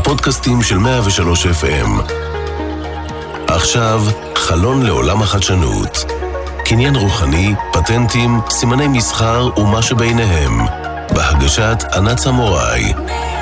הפודקאסטים של 103 FM. עכשיו, חלון לעולם החדשנות. קניין רוחני, פטנטים, סימני מסחר ומה שביניהם. בהגשת ענת סמוראי.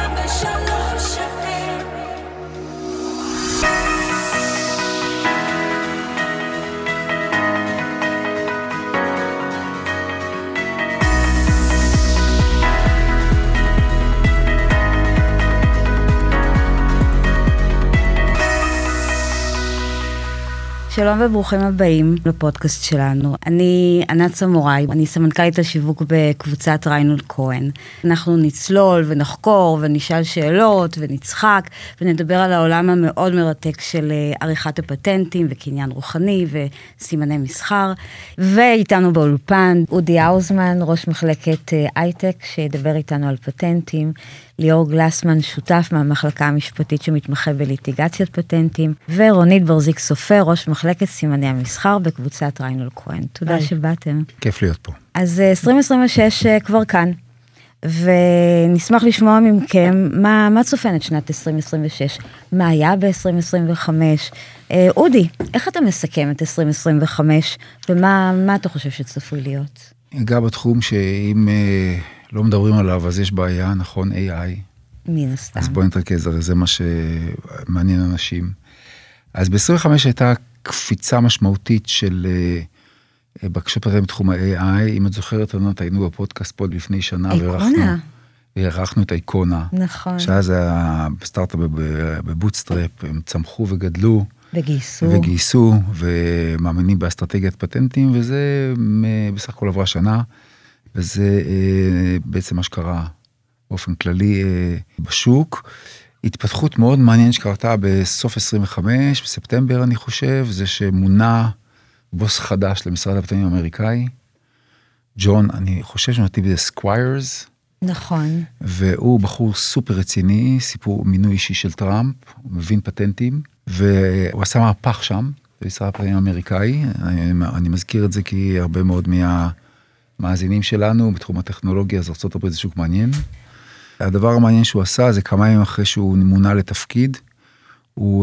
שלום וברוכים הבאים לפודקאסט שלנו. אני ענת סמוראי, אני סמנכ"לית השיווק בקבוצת ריינולד כהן. אנחנו נצלול ונחקור ונשאל שאלות ונצחק ונדבר על העולם המאוד מרתק של עריכת הפטנטים וקניין רוחני וסימני מסחר. ואיתנו באולפן אודי האוזמן, ראש מחלקת הייטק, שידבר איתנו על פטנטים. ליאור גלסמן, שותף מהמחלקה המשפטית שמתמחה בליטיגציית פטנטים, ורונית ברזיק סופר, ראש מחלקת סימני המסחר בקבוצת ריינולד כהן. תודה שבאתם. כיף להיות פה. אז 2026 כבר כאן, ונשמח לשמוע מכם מה צופן את שנת 2026, מה היה ב-2025. אודי, איך אתה מסכם את 2025, ומה אתה חושב שצפוי להיות? אגע בתחום שאם לא מדברים עליו, אז יש בעיה, נכון, AI. מן הסתם. אז בואו נתרכז, הרי זה מה שמעניין אנשים. אז ב-25 הייתה קפיצה משמעותית של בקשות פטנטים בתחום ה-AI. אם את זוכרת, היינו בפודקאסט פה לפני שנה, והערכנו את האיקונה. נכון. שאז היה בסטארט-אפ בבוטסטראפ, הם צמחו וגדלו. וגייסו, ומאמינים באסטרטגיית פטנטים, וזה בסך הכל עברה שנה. וזה בעצם מה שקרה באופן כללי בשוק. התפתחות מאוד מעניינת שקרתה בסוף 25, בספטמבר אני חושב, זה שמונה בוס חדש למשרד הפטנטים האמריקאי. ג'ון, אני חושב שנתיב זה סקוויירס. נכון. והוא בחור סופר רציני, סיפור מינוי אישי של טראמפ, הוא מבין פטנטים, והוא עשה מהפך שם, במשרד הפטנטים האמריקאי. אני מזכיר את זה כי הרבה מאוד מאזינים שלנו בתחום הטכנולוגיה, אז ארצות הברית זה שוק מעניין. הדבר המעניין שהוא עשה, זה כמה ימים אחרי שהוא מונה לתפקיד, הוא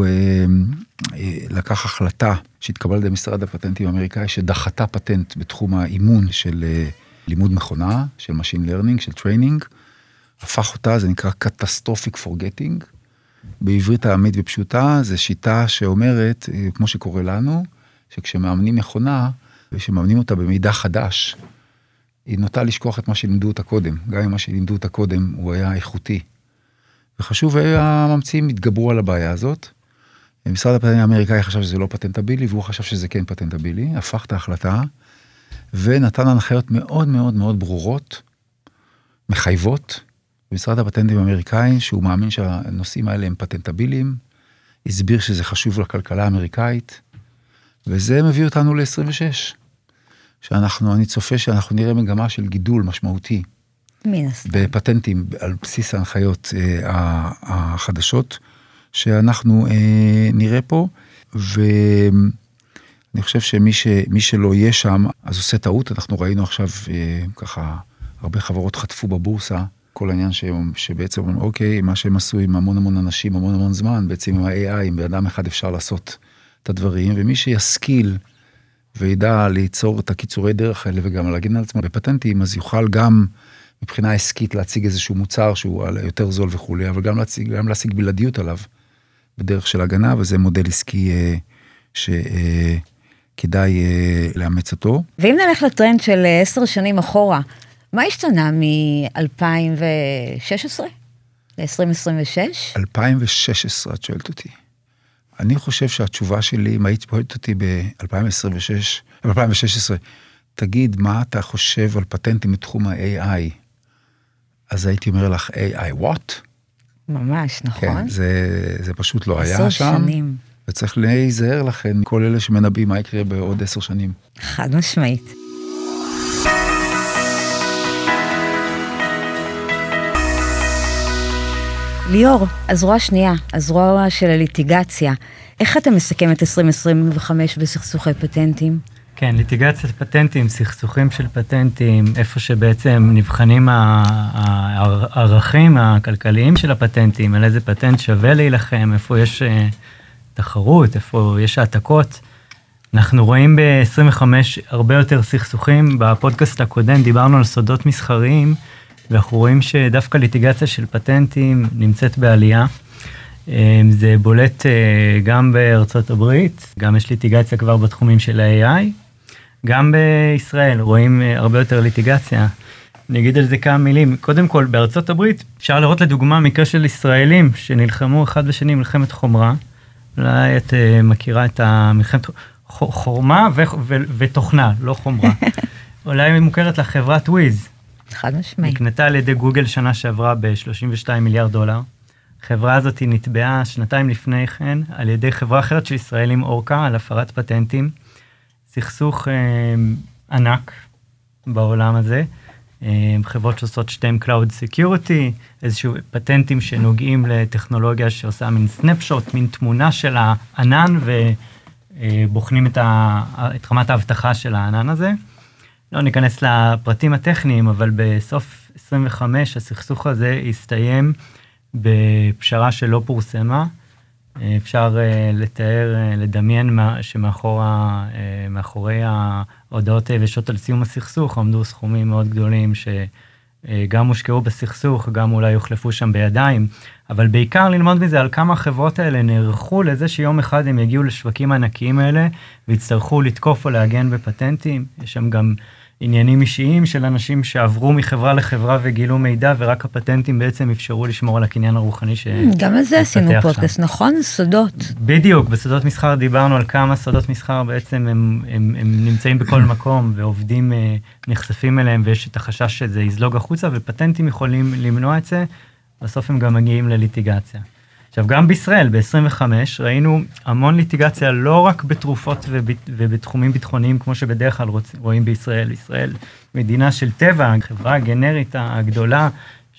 לקח החלטה שהתקבלה על ידי משרד הפטנטים האמריקאי, שדחתה פטנט בתחום האימון של לימוד מכונה, של Machine Learning, של Training, הפך אותה, זה נקרא Catastrophic Forgetting. בעברית העמית ופשוטה, זה שיטה שאומרת, כמו שקורה לנו, שכשמאמנים מכונה, ושמאמנים אותה במידע חדש, היא נוטה לשכוח את מה שלימדו אותה קודם. גם אם מה שלימדו אותה קודם הוא היה איכותי. וחשוב, הממציאים התגברו על הבעיה הזאת. משרד הפטנטים האמריקאי חשב שזה לא פטנטבילי, והוא חשב שזה כן פטנטבילי, הפך את ההחלטה, ונתן הנחיות מאוד מאוד מאוד ברורות, מחייבות, במשרד הפטנטים האמריקאי, שהוא מאמין שהנושאים האלה הם פטנטביליים, הסביר שזה חשוב לכלכלה האמריקאית, וזה מביא אותנו ל-26. אני צופה שאנחנו נראה מגמה של גידול משמעותי בפטנטים על בסיס ההנחיות החדשות שאנחנו נראה פה, ואני חושב שמי שלא יהיה שם, אז עושה טעות. אנחנו ראינו עכשיו ככה, הרבה חברות חטפו בבורסה, כל העניין שבעצם אומרים, אוקיי, מה שהם עשו עם המון אנשים, המון זמן, בעצם עם ה-AI, עם באדם אחד אפשר לעשות את הדברים, ומי שישכיל וידע ליצור את הקיצורי דרך האלה, וגם להגן על עצמו בפטנטים, אז יוכל גם מבחינה עסקית להציג איזשהו מוצר שהוא יותר זול וכולי, אבל גם להשיג בלעדיות עליו בדרך של הגנה, וזה מודל עסקי שכדאי לאמץ אותו. ואם נלך לטרנד של 10 שנים אחורה, מה השתנה מ-2016 ל-2026? 2016, את שואלת אותי. אני חושב שהתשובה שלי, אם היית פועלת אותי ב-2016, תגיד מה אתה חושב על פטנטים בתחום ה-AI, אז הייתי אומר לך, AI what? ממש, נכון. כן, זה פשוט לא היה שם. 10 שנים. וצריך להיזהר לכם, כל אלה שמנבאים מה יקרה בעוד 10 שנים. חד משמעית. ליאור, הזרוע שנייה, הזרוע של הליטיגציה, איך אתה מסכם את 2025 בסכסוכי פטנטים? כן, ליטיגציית פטנטים, סכסוכים של פטנטים, איפה שבעצם נבחנים הערכים הכלכליים של הפטנטים, על איזה פטנט שווה להילחם, איפה יש תחרות, איפה יש העתקות. אנחנו רואים ב-25 הרבה יותר סכסוכים. בפודקאסט הקודם דיברנו על סודות מסחריים, ואנחנו רואים שדווקא ליטיגציה של פטנטים נמצאת בעלייה. זה בולט גם בארצות הברית, גם יש ליטיגציה כבר בתחומים של ה-AI, גם בישראל רואים הרבה יותר ליטיגציה. אני אגיד על זה כמה מילים. קודם כל, בארצות הברית אפשר לראות לדוגמה מקרה של ישראלים שנלחמו אחד בשני מלחמת חומרה. אולי את מכירה את המלחמת חורמה ותוכנה, לא חומרה. אולי היא מוכרת לחברת וויז. חד משמעי. נקנתה על ידי גוגל שנה שעברה $32 מיליארד. החברה הזאת נתבעה שנתיים לפני כן על ידי חברה אחרת של ישראלים, אורקה, על הפרת פטנטים. סכסוך ענק בעולם הזה. חברות שעושות שתיים Cloud Security, איזשהו פטנטים שנוגעים לטכנולוגיה שעושה מין סנפשוט, מין תמונה של הענן, ובוחנים את רמת ההבטחה של הענן הזה. לא ניכנס לפרטים הטכניים, אבל בסוף 25 הסכסוך הזה הסתיים בפשרה שלא פורסמה. אפשר לתאר, לדמיין שמאחורי ההודעות היבשות על סיום הסכסוך עמדו סכומים מאוד גדולים שגם הושקעו בסכסוך, גם אולי יוחלפו שם בידיים, אבל בעיקר ללמוד מזה על כמה החברות האלה נערכו לזה שיום אחד הם יגיעו לשווקים הענקיים האלה ויצטרכו לתקוף או להגן בפטנטים. יש שם גם עניינים אישיים של אנשים שעברו מחברה לחברה וגילו מידע, ורק הפטנטים בעצם אפשרו לשמור על הקניין הרוחני גם על זה עשינו פודקאסט, נכון? סודות. בדיוק, בסודות מסחר דיברנו על כמה סודות מסחר בעצם הם נמצאים בכל מקום, ועובדים נחשפים אליהם, ויש את החשש שזה יזלוג החוצה, ופטנטים יכולים למנוע את זה, בסוף הם גם מגיעים לליטיגציה. עכשיו, גם בישראל, ב-25, ראינו המון ליטיגציה, לא רק בתרופות ובתחומים ביטחוניים, כמו שבדרך כלל רואים בישראל. ישראל, מדינה של טבע, חברה הגנרית הגדולה,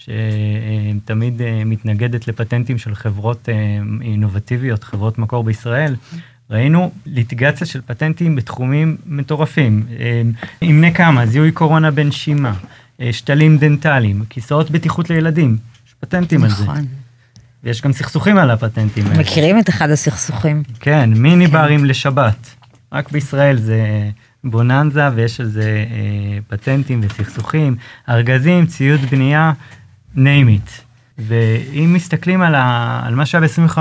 שתמיד מתנגדת לפטנטים של חברות אינובטיביות, חברות מקור בישראל. ראינו ליטיגציה של פטנטים בתחומים מטורפים. אמנה כמה, זיהוי קורונה בנשימה, שתלים דנטליים, כיסאות בטיחות לילדים, יש פטנטים על זה. נכון. ויש גם סכסוכים על הפטנטים האלה. מכירים את אחד הסכסוכים. כן, מיני ברים לשבת. רק בישראל זה בוננזה, ויש על זה פטנטים וסכסוכים, ארגזים, ציוד בנייה, name it. ואם מסתכלים על מה שהיה ב-25,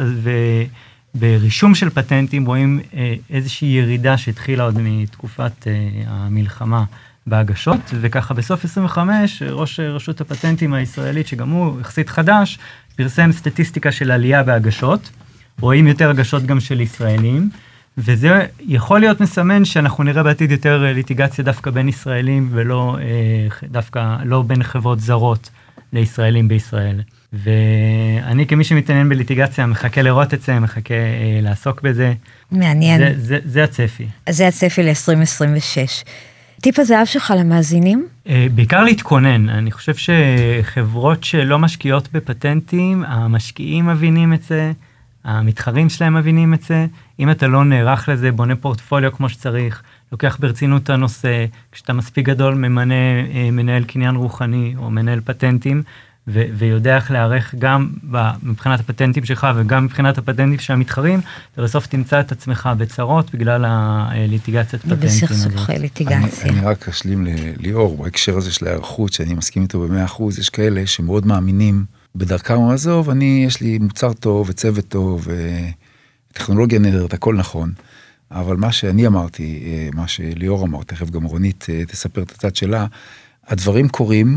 ברישום של פטנטים רואים איזושהי ירידה שהתחילה עוד מתקופת המלחמה בהגשות, וככה בסוף 25, ראש רשות הפטנטים הישראלית, שגם הוא יחסית חדש, פרסם סטטיסטיקה של עלייה בהגשות, רואים יותר הגשות גם של ישראלים, וזה יכול להיות מסמן שאנחנו נראה בעתיד יותר ליטיגציה דווקא בין ישראלים, ולא דווקא לא בין חברות זרות לישראלים בישראל. ואני כמי שמתעניין בליטיגציה, מחכה לראות את זה, מחכה לעסוק בזה. מעניין. זה הצפי. זה הצפי ל-2026. טיפ הזהב שלך למאזינים? בעיקר להתכונן. אני חושב שחברות שלא משקיעות בפטנטים, המשקיעים מבינים את זה, המתחרים שלהם מבינים את זה. אם אתה לא נערך לזה, בונה פורטפוליו כמו שצריך, לוקח ברצינות הנושא, כשאתה מספיק גדול ממנה מנהל קניין רוחני או מנהל פטנטים, ויודע איך להערך גם מבחינת הפטנטים שלך וגם מבחינת הפטנטים של המתחרים, אתה בסוף תמצא את עצמך בצרות בגלל הליטיגציית פטנטים. בסכסוכי ליטיגציה. אני רק אשלים ליאור, בהקשר הזה של הערכות, שאני מסכים איתו ב100%, יש כאלה שמאוד מאמינים בדרכם עזוב, יש לי מוצר טוב וצוות טוב, וטכנולוגיה נהדרת, הכל נכון, אבל מה שאני אמרתי, מה שליאור אמר, תכף גם רונית תספר את הצד שלה, הדברים קורים,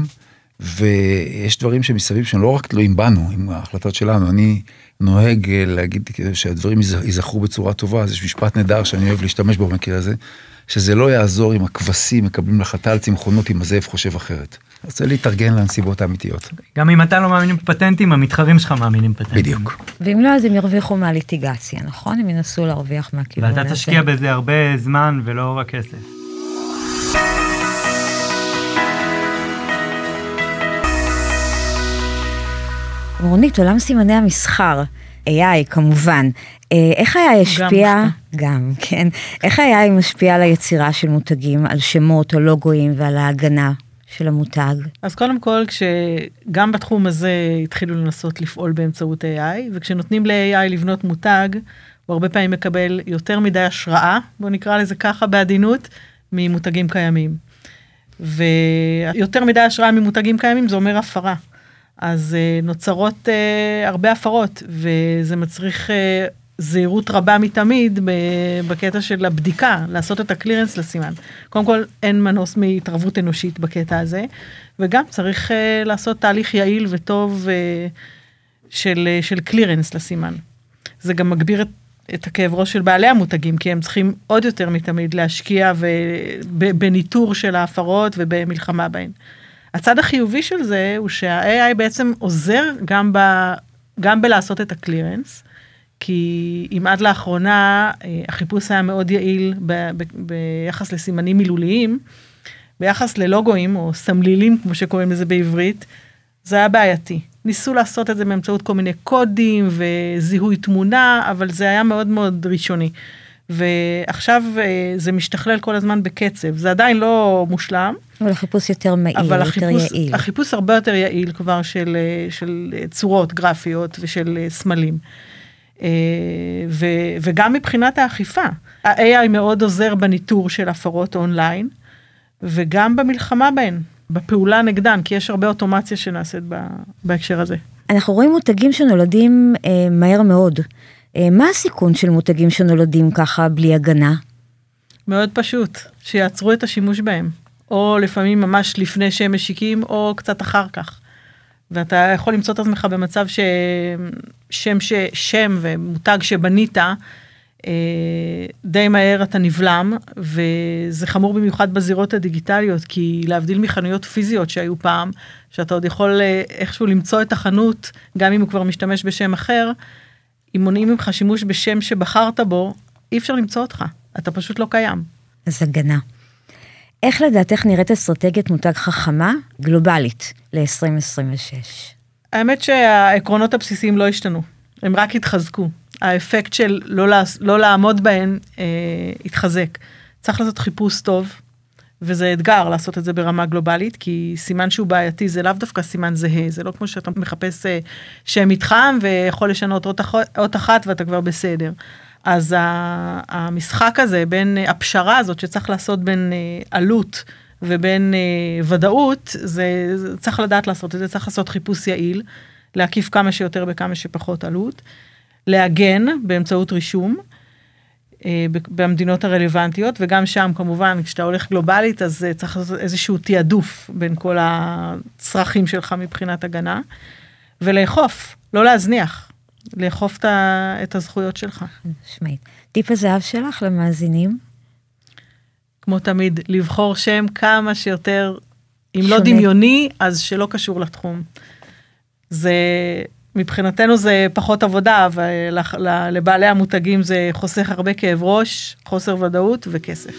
ויש דברים שמסביב שהם לא רק תלויים בנו, עם ההחלטות שלנו. אני נוהג להגיד שהדברים ייזכרו בצורה טובה, אז יש משפט נהדר שאני אוהב להשתמש בו במקרה הזה, שזה לא יעזור אם הכבשים מקבלים לך טל צמחונות, אם הזאב חושב אחרת. אז זה להתארגן לנסיבות האמיתיות. גם אם אתה לא מאמין בפטנטים, המתחרים שלך מאמינים בפטנטים. בדיוק. ואם לא, אז הם ירוויחו מהליטיגציה, נכון? הם ינסו להרוויח מהכיוון הזה. ואתה תשקיע בזה הרבה זמן ולא רק כסף. רונית, עולם סימני המסחר, AI כמובן. איך AI השפיע, כן, איך AI משפיע על היצירה של מותגים, על שמות, על לוגויים ועל ההגנה של המותג? אז קודם כל, כשגם בתחום הזה התחילו לנסות לפעול באמצעות AI, וכשנותנים ל-AI לבנות מותג, הוא הרבה פעמים מקבל יותר מדי השראה, בוא נקרא לזה ככה בעדינות, ממותגים קיימים. ויותר מדי השראה ממותגים קיימים, זה אומר הפרה. אז נוצרות הרבה הפרות, וזה מצריך זהירות רבה מתמיד בקטע של הבדיקה, לעשות את הקלירנס לסימן. קודם כל, אין מנוס מהתערבות אנושית בקטע הזה, וגם צריך לעשות תהליך יעיל וטוב של קלירנס לסימן. זה גם מגביר את הכאב ראש של בעלי המותגים, כי הם צריכים עוד יותר מתמיד להשקיע בניטור של ההפרות ובמלחמה בהן. הצד החיובי של זה הוא שה-AI בעצם עוזר גם בלעשות את הקלירנס, כי אם עד לאחרונה החיפוש היה מאוד יעיל ביחס לסימנים מילוליים, ביחס ללוגויים או סמלילים, כמו שקוראים לזה בעברית, זה היה בעייתי. ניסו לעשות את זה באמצעות כל מיני קודים וזיהוי תמונה, אבל זה היה מאוד מאוד ראשוני. ועכשיו זה משתכלל כל הזמן בקצב. זה עדיין לא מושלם. אבל החיפוש יותר מהיר, יותר יעיל. החיפוש הרבה יותר יעיל כבר של צורות גרפיות ושל סמלים. וגם מבחינת האכיפה. ה-AI מאוד עוזר בניטור של הפרות אונליין, וגם במלחמה בהן, בפעולה נגדן, כי יש הרבה אוטומציה שנעשית בהקשר הזה. אנחנו רואים מותגים שנולדים מהר מאוד. מה הסיכון של מותגים שנולדים ככה בלי הגנה? מאוד פשוט, שיעצרו את השימוש בהם, או לפעמים ממש לפני שהם משיקים, או קצת אחר כך. ואתה יכול למצוא את עצמך במצב שם ומותג שבנית, די מהר אתה נבלם, וזה חמור במיוחד בזירות הדיגיטליות, כי להבדיל מחנויות פיזיות שהיו פעם, שאתה עוד יכול איכשהו למצוא את החנות, גם אם הוא כבר משתמש בשם אחר, אם מונעים ממך שימוש בשם שבחרת בו, אי אפשר למצוא אותך, אתה פשוט לא קיים. אז הגנה. איך לדעתך נראית אסטרטגיית מותג חכמה גלובלית ל-2026? האמת שהעקרונות הבסיסיים לא השתנו, הם רק התחזקו. האפקט של לא לעמוד בהן התחזק. צריך לעשות חיפוש טוב, וזה אתגר לעשות את זה ברמה גלובלית, כי סימן שהוא בעייתי זה לאו דווקא סימן זהה, זה לא כמו שאתה מחפש שם מתחם, ויכול לשנות אות אחת ואתה כבר בסדר. אז המשחק הזה, בין הפשרה הזאת שצריך לעשות בין עלות ובין ודאות, זה צריך לדעת לעשות את זה, צריך לעשות חיפוש יעיל, להקיף כמה שיותר בכמה שפחות עלות, להגן באמצעות רישום, במדינות הרלוונטיות, וגם שם כמובן, כשאתה הולך גלובלית, אז צריך לעשות איזשהו תיעדוף בין כל הצרכים שלך מבחינת הגנה, ולאכוף, לא להזניח, לאכוף את הזכויות שלך. שמעית. טיפ הזהב שלך למאזינים? כמו תמיד, לבחור שם כמה שיותר, אם לא דמיוני, אז שלא קשור לתחום. זה... מבחינתנו זה פחות עבודה, ולבעלי המותגים זה חוסך הרבה כאב ראש, חוסר ודאות וכסף.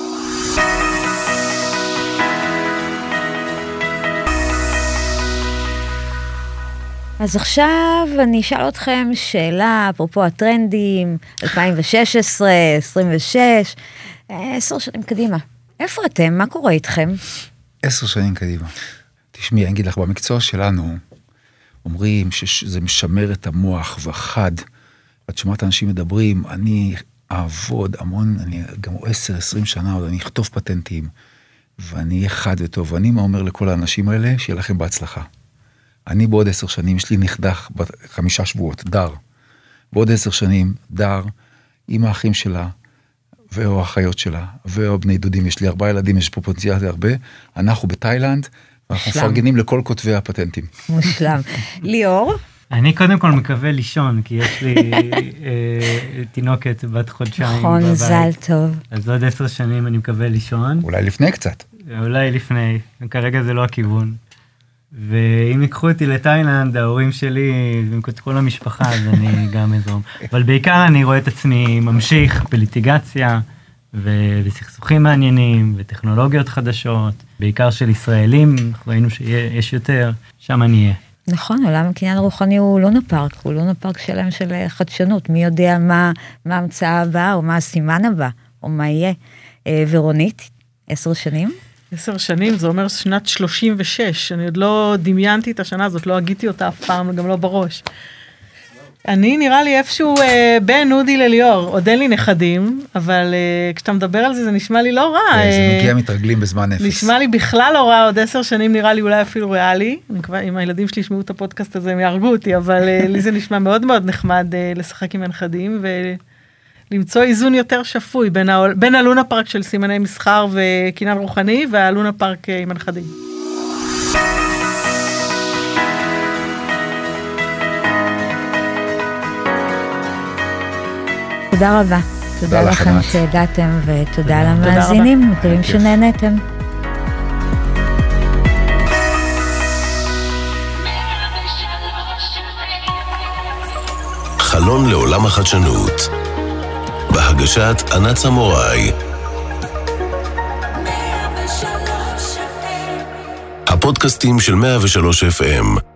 אז עכשיו אני אשאל אתכם שאלה, אפרופו הטרנדים, 2016, 26, 10 שנים קדימה. איפה אתם? מה קורה איתכם? 10 שנים קדימה. תשמעי, אני אגיד לך, במקצוע שלנו, אומרים שזה משמר את המוח וחד. את שומעת אנשים מדברים, אני אעבוד המון, אני גם 10-20 שנה עוד, אני אכתוב פטנטים, ואני אהיה חד וטוב. ואני מה אומר לכל האנשים האלה, שיהיה לכם בהצלחה. אני בעוד 10 שנים, יש לי נכדה 5 שבועות, דר. בעוד 10 שנים, דר, עם האחים שלה, ואו האחיות שלה, ואו בני דודים, יש לי 4 ילדים, יש פה פוטנציאל הרבה, אנחנו בתאילנד, אנחנו מפרגנים לכל כותבי הפטנטים. מושלם. ליאור? אני קודם כל מקווה לישון, כי יש לי תינוקת בת חודשיים בבית. נכון, מזל טוב. אז עוד 10 שנים אני מקווה לישון. אולי לפני קצת. אולי לפני, כרגע זה לא הכיוון. ואם ייקחו אותי לתאילנד, ההורים שלי, ועם כל המשפחה, אז אני גם אזרום. אבל בעיקר אני רואה את עצמי ממשיך בליטיגציה, וסכסוכים מעניינים, וטכנולוגיות חדשות, בעיקר של ישראלים, ראינו שיש יותר, שם אני אהיה. נכון, עולם הקניין הרוחני הוא לונה פארק, הוא לונה פארק שלם של חדשנות, מי יודע מה ההמצאה הבאה, או מה הסימן הבא, או מה יהיה. ורונית, 10 שנים? 10 שנים, זה אומר שנת 36, אני עוד לא דמיינתי את השנה הזאת, לא הגיתי אותה אף פעם, גם לא בראש. אני נראה לי איפשהו בין אודי לליאור, עוד אין לי נכדים, אבל כשאתה מדבר על זה, זה נשמע לי לא רע. זה מגיע מתרגלים בזמן אפס. נשמע לי בכלל לא רע, עוד 10 שנים נראה לי אולי אפילו ריאלי, אם הילדים שלי ישמעו את הפודקאסט הזה, הם יהרגו אותי, אבל לי זה נשמע מאוד מאוד נחמד לשחק עם הנכדים, ולמצוא איזון יותר שפוי בין הלונה פארק של סימני מסחר וקניין רוחני, והלונה פארק עם הנכדים. תודה רבה. תודה לכם שהגעתם, ותודה למאזינים, מקווים שנהנתם. חלון לעולם החדשנות, בהגשת ענת סמוראי. הפודקאסטים של 103 FM